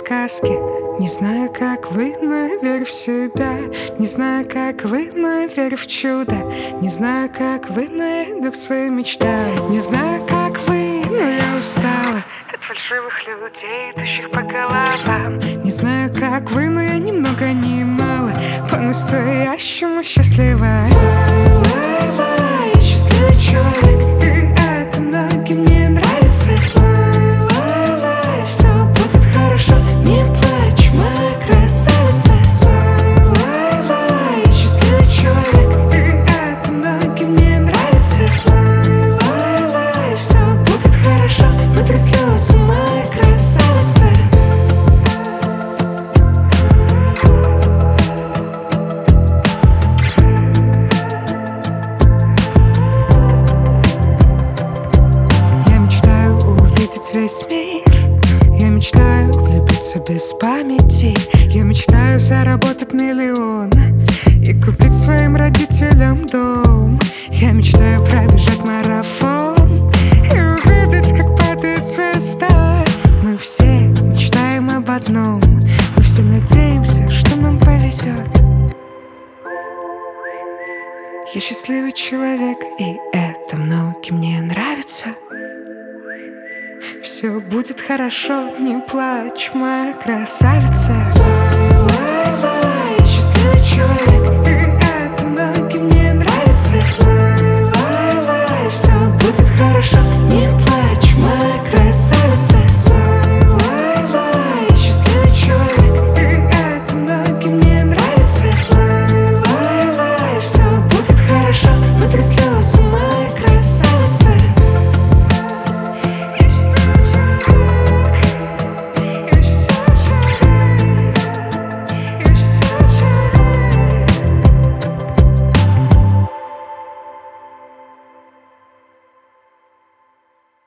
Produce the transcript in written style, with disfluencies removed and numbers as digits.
сказки. Не знаю, как вы, но я верю в себя. Не знаю, как вы, но я верю в чудо. Не знаю, как вы, но я иду к своим мечтам. Не знаю, как вы, но я устала от фальшивых людей, идущих по головам. Не знаю, как вы, но я ни много ни мало по-настоящему счастлива. Лай-лай, я счастливый человек, и это многим не нравится. Лай-лай, все будет хорошо, не плачь, моя красавица. Лай-лай, я счастливый человек, и это многим не нравится. Лай-лай, все будет хорошо, вытри слезы, моя красавица. Весь мир. Я мечтаю влюбиться без памяти. Я мечтаю заработать миллион и купить своим родителям дом. Я мечтаю пробежать марафон и увидеть, как падает звезда. Мы все мечтаем об одном. Мы все надеемся, что нам повезет. Я счастливый человек, и это многим не нравится. Все будет хорошо, не плачь, моя красавица. Лай-лай, я счастливый человек, и это многим не нравится. Лай-лай, все будет хорошо.